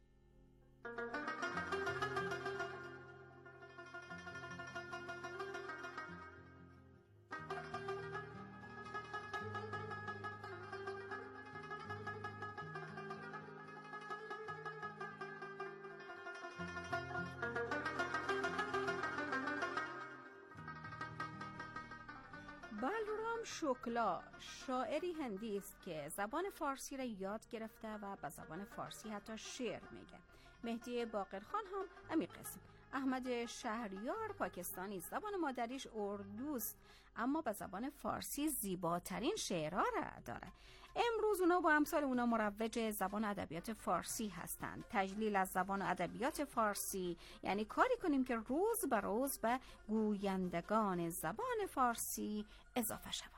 بلرام شکلا شاعری هندی است که زبان فارسی را یاد گرفته و به زبان فارسی حتی شعر میگه. مهدی باقرخان هم همین قسم. احمد شهریار پاکستانی، زبان مادریش اردوست اما به زبان فارسی زیباترین شعرها را داره. امروز اونا با امثال اونا مروج زبان ادبیات فارسی هستند. تجلیل از زبان ادبیات فارسی یعنی کاری کنیم که روز به روز به گویندگان زبان فارسی اضافه شود.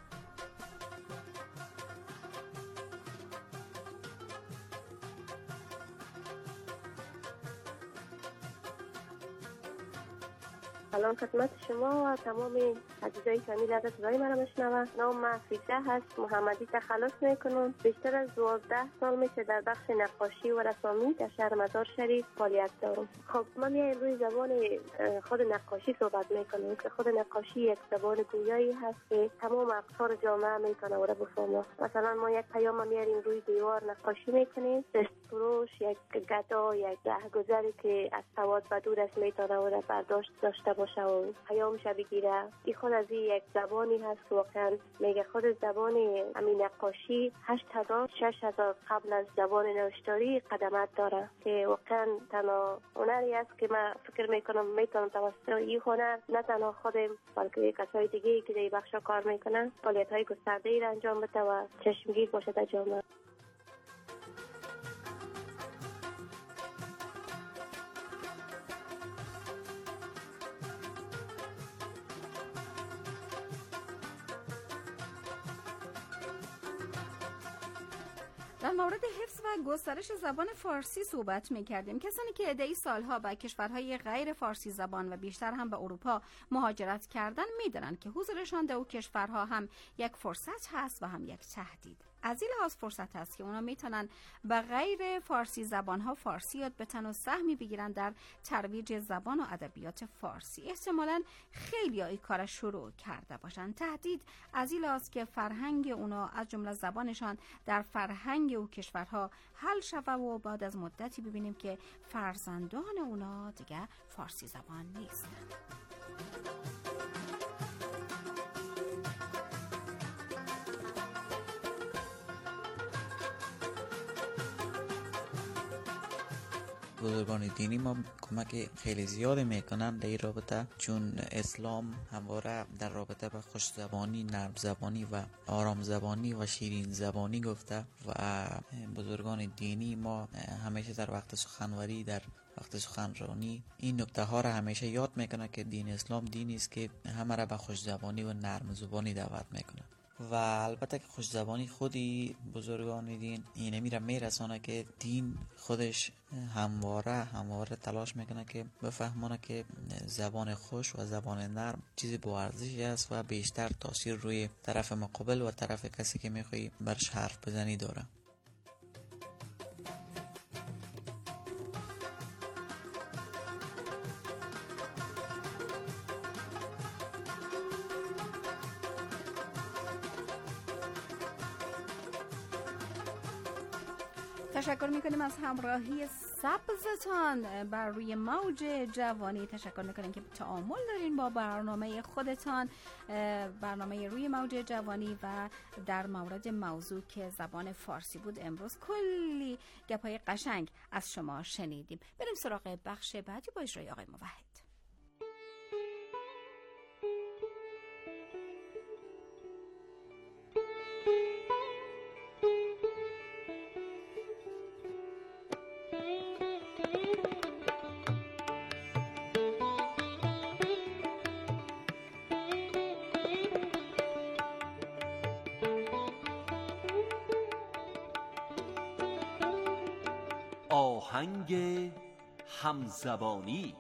سلام خدمت شما و تمام عزیزای کامیل از صدای مرا میشنوند. نام من فیزه هست. محمدی تخلص میکنم. بیشتر از 12 سال میشه در بخش نقاشی و رسامی در شهر مزار شریف فعالیت دارم. خب من روی زبان خود نقاشی صحبت میکنم که خود نقاشی یک زبان گویایی هست که تمام اقطار جامعه میتونه او را بفهمه. مثلا ما یک پیام میاریم روی دیوار نقاشی میکنیم، دستفروش، یک گدا، یک رهگذری که از سواد و دور است میتونه او را برداشت داشته باشه و پیامش بگیره. این خود از یک زبانی هست که واقعا میگه خود زبان همین نقاشی 8000 قبل از زبان نوشتاری قدمت داره که واقعا تنها هنری است که من فکر میکنم میتونم توسط این هنر نه تنها خودم بلکه کسای دیگه که در بخشا کار میکنن فعالیت‌های گسترده‌ای را انجام بده و چشمگیر باشه در جامعه. در مورد حفظ و گسترش زبان فارسی صحبت می‌کردیم. کسانی که عده‌ای سالها به کشورهای غیر فارسی زبان و بیشتر هم به اروپا مهاجرت کردن می‌دانند که حضورشان در او کشورها هم یک فرصت هست و هم یک تهدید. از این لحاظ فرصت هست که اونا میتونن به غیر فارسی زبانها فارسی یاد بتن و سهمی بگیرن در ترویج زبان و ادبیات فارسی. احتمالاً خیلی این کار شروع کرده باشن. تهدید از این لحاظ که فرهنگ اونا از جمله زبانشان در فرهنگ او کشورها حل شوه و بعد از مدتی ببینیم که فرزندان اونا دیگه فارسی زبان نیستن. بزرگان دینی ما کمک خیلی زیاد میکنن در این رابطه، چون اسلام همواره در رابطه به خوش زبانی، نرم زبانی و آرام زبانی و شیرین زبانی گفته و بزرگان دینی ما همیشه در وقت سخنوری، در وقت سخنرانی این نکته ها را همیشه یاد میکنه که دین اسلام دینی است که همه را به خوش زبانی و نرم زبانی دعوت میکنه. و البته که خوش زبانی خودی بزرگان دین اینه میره میرسانه که دین خودش همواره تلاش میکنه که بفهمونه که زبان خوش و زبان نرم چیزی با ارزشی است و بیشتر تاثیر روی طرف مقابل و طرف کسی که میخوای برش حرف بزنی داره. تشکر میکنیم از همراهی سبزتان بر روی موج جوانی. تشکر میکنیم که تعامل دارین با برنامه خودتان، برنامه روی موج جوانی. و در مورد موضوع که زبان فارسی بود امروز کلی گپای قشنگ از شما شنیدیم. بریم سراغ بخش بعدی با اجرای آقای موحد. آهنگ همزبانی.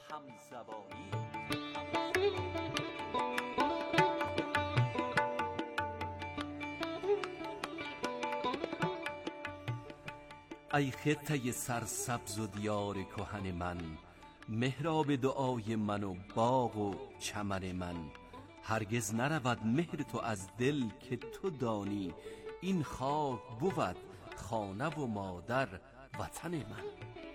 ای خطه سرسبز و دیار کهن من، محراب دعای من و باغ و چمن من. هرگز نرود مهر تو از دل که تو دانی، این خاک بود خانه و مادر وطن من.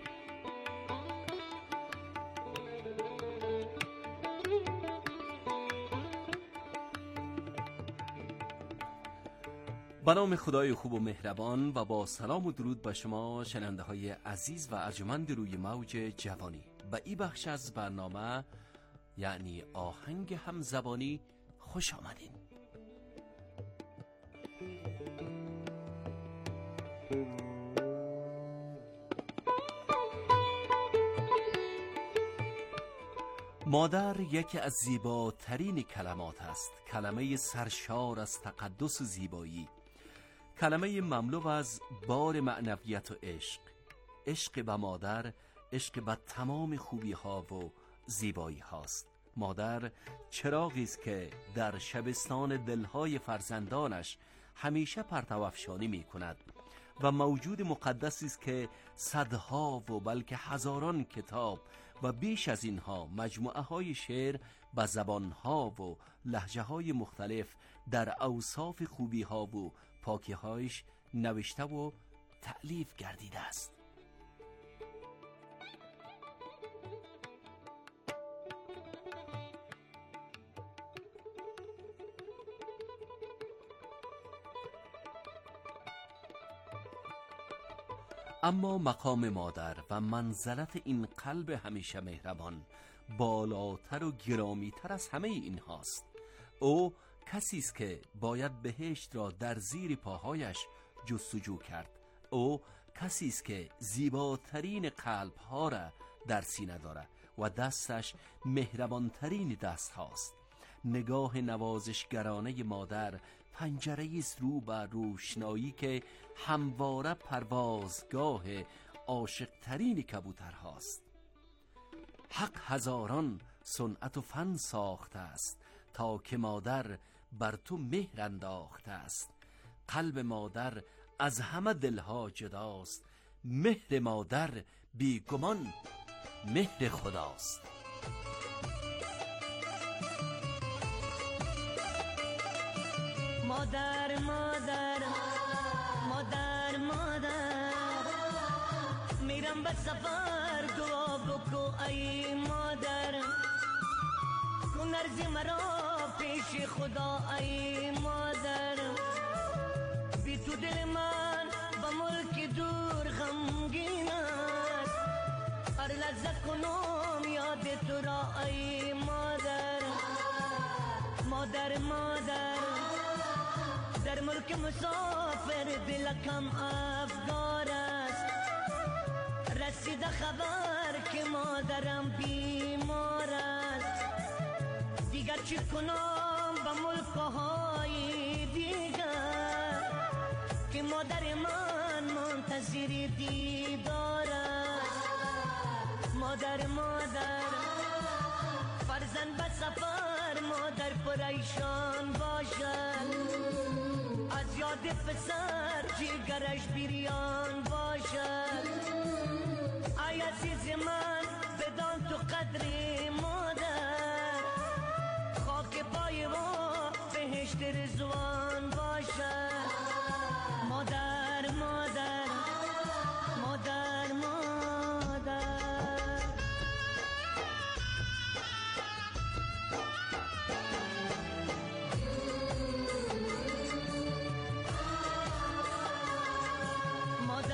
به نام خدای خوب و مهربان و با سلام و درود به شما شنونده های عزیز و ارجمند روی موج جوانی، به این بخش از برنامه یعنی آهنگ همزبانی خوش آمدین. مادر یکی از زیباترین کلمات است، کلمه سرشار از تقدس و زیبایی، کلمه مملو از بار معنویت و عشق. عشق به مادر عشق به تمام خوبی ها و زیبایی هاست. مادر چراغی است که در شبستان دلهای فرزندانش همیشه پرتوافشانی می کند و موجود مقدسی است که صدها و بلکه هزاران کتاب و بیش از اینها مجموعه های شعر به زبان ها و لهجه های مختلف در اوصاف خوبی ها و پاکی هایش نوشته و تألیف گردیده است. اما مقام مادر و منزلت این قلب همیشه مهربان بالاتر و گرامیتر از همه این هاست. او کسی است که باید بهشت را در زیر پاهایش جستجو کرد. او کسی است که زیباترین قلب ها را در سینه دارد و دستش مهربانترین دست هاست. نگاه نوازشگرانه مادر پنجره است رو به روشنایی که همواره پروازگاه عاشق ترین کبوتر هاست. حق هزاران صنعت و فن ساخته است تا که مادر بر تو مهر انداخته است. قلب مادر از همه دلها جداست، مهر مادر بیگمان مهر خداست. مادر مادر مادر مادر، میرم به سفر دعا بکو ای مادر، کن عرض مرا پیش خدا ای مادر. بی تو دل من با ملک دور غمگین است، هر لحظه کنم یاد تو را ای مادر. مادر مادر در ملک مسافر دلکم افگار است، رسید خبر که مادرم بیمار است. دیگر چی کنم با ملکهای دیگر که مادر من منتظر دیدار است. مادر مادر فرزند به سفر مادر پریشان باشد، از یاد پسر جگرش بریان باشد. ای عزیز من بدان تو قدر مادر، خاک پای و بهشت رضوان باشد.